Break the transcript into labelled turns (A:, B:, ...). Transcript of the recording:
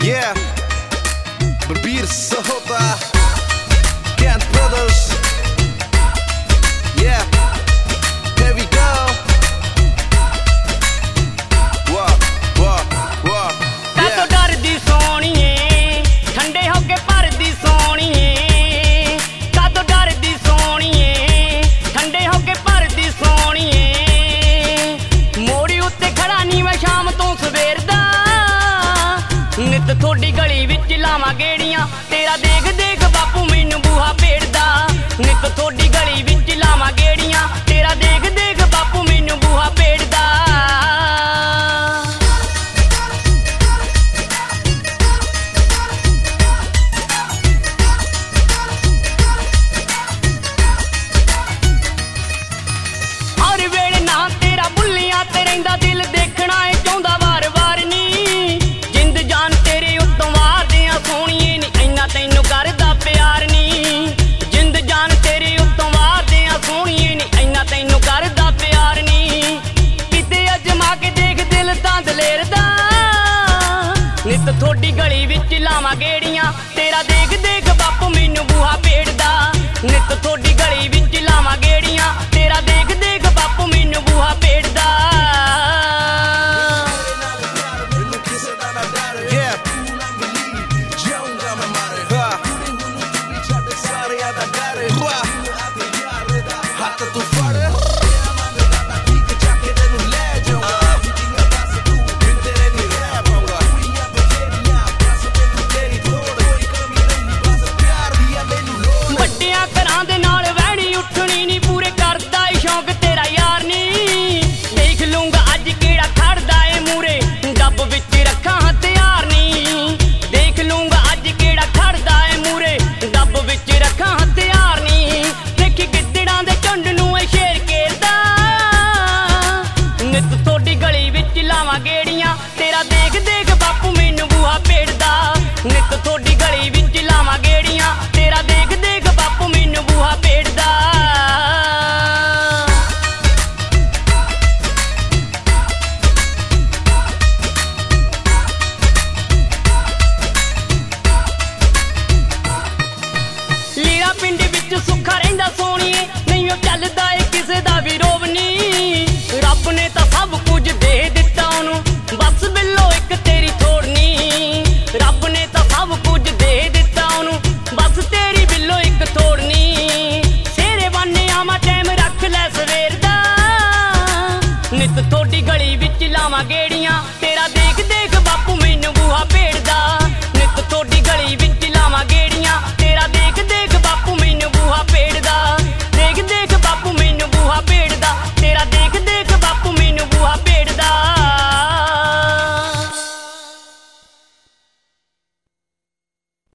A: Yeah, Berbir Sahota, Kent Brothers. Yeah, here we go. Whoa, whoa, whoa.
B: कातो डरदी सोणीए ठंडे होके भरदी सोणीए कातो डरदी सोणीए ठंडे होके भरदी सोणीए मोड़ी उत्ते खड़ा नी मैं शाम तो सवेर दा नित थोड़ी गली विच लावां गेड़ियां तेरा देख देख बापू मैनू बूहा पेड़दा नित थोड़ी गली विच लावां गेड़ियां तेरा देख देख बापू मैनू बूहा पेड़दा दिल देखना है चाहता वार वार नी जिंद जान तेरे उत्तों वार दियां सोहणिए नी इन्ना तैनू करदा प्यार नी जिंद जान तेरे उत्तों वार दियां सोहणिए नी इन्ना तैनू करदा प्यार नी किते अजमा के देख दिल तां दलेरदा नित थोड़ी गली विच लावां गेड़ियां तेरा देख देख बापू मैनू बूहा पेड़दा नित थोड़ी गली विच लावां गेड़ियां तेरा देख देख बापू मैनू बूहा पेड़दा तेरा देख देख बापू मैनू बूहा पेड़दा नित थोड़ी गली विच लावां गेड़ियां तेरा देख देख बापू मैनू बूहा पेड़दा लीला पिंड विच सुखा रहिंदा सोहणीए नहीं ओ चलदा ए किसे दा भी रोब नी रब ने तां सब कुछ दे दित्ता ओनू बस बिल्लो एक तेरी थोड़नी रब ने तो सब कुछ दे दिता ओनू बस तेरी बिल्लो एक थोड़नी सेरे बाने आवा टाइम रख लै सवेर दा नित थोड़ी गली विच लावां गेड़ियां तेरा देख देख बापू मैनू बूहा पेड़दा